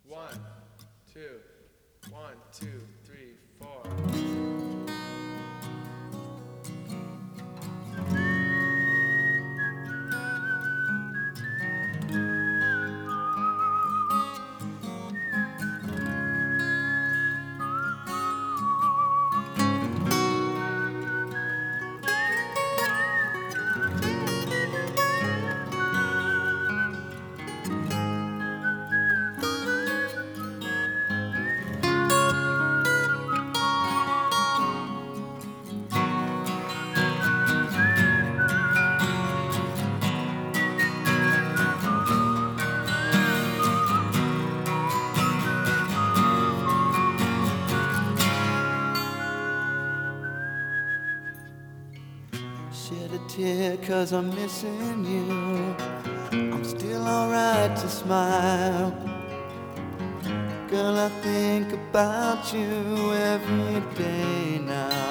One, two, 1, 2, 3, 4. Shed a tear 'cause I'm missing you. I'm still alright to smile. Girl, I think about you every day now.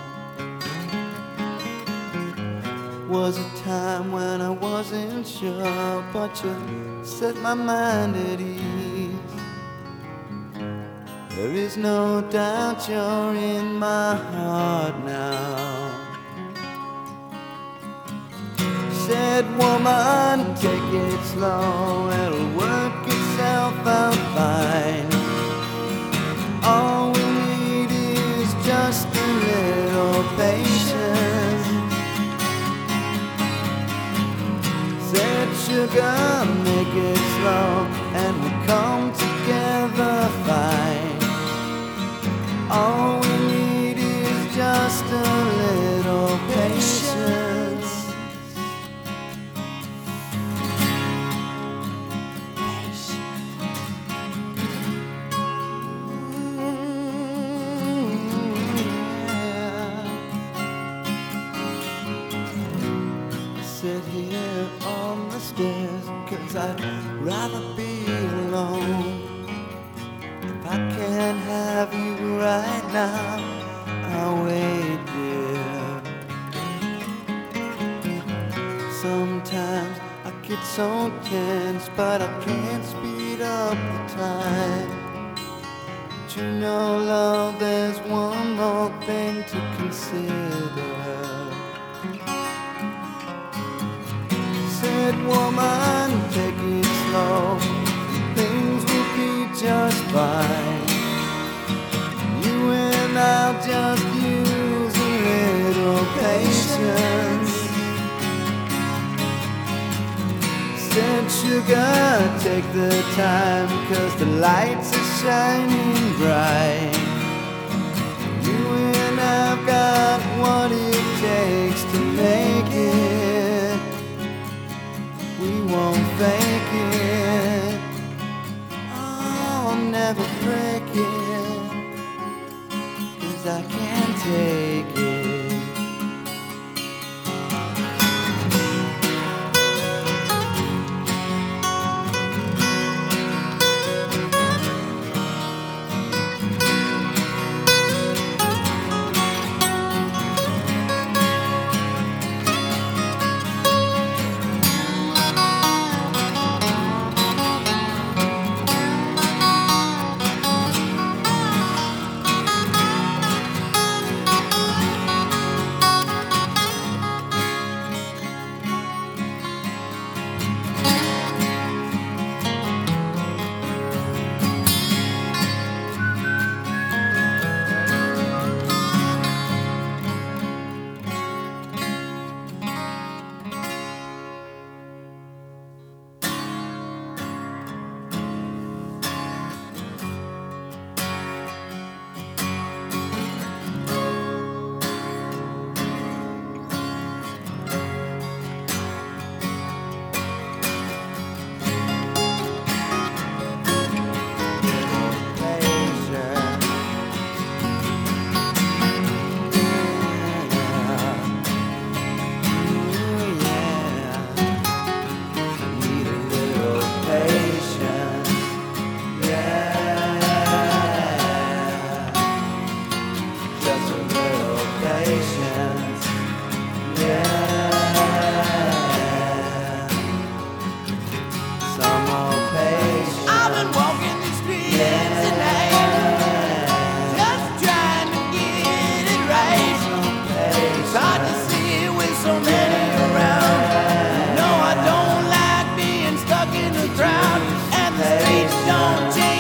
Was a time when I wasn't sure, but you set my mind at ease. There is no doubt you're in my heart now. Said, woman, take it slow, it'll work itself out fine. All we need is just a little patience. Said, sugar, make it slow, and we'll come together fine. All we need is just a little patience. Sit here on the stairs, 'cause I'd rather be alone. If I can't have you right now, I'll wait, dear. Sometimes I get so tense, but I can't speed up the time. But you know, love, there's one more thing to consider. Said, woman, take it slow, things will be just fine. You and I'll just use a little patience. Said, sugar, take the time, 'cause the lights are shining bright. You and I've got what it takes to make it. We won't fake it. I'll never break it, 'cause I can't take it. crowd, and the streets don't change.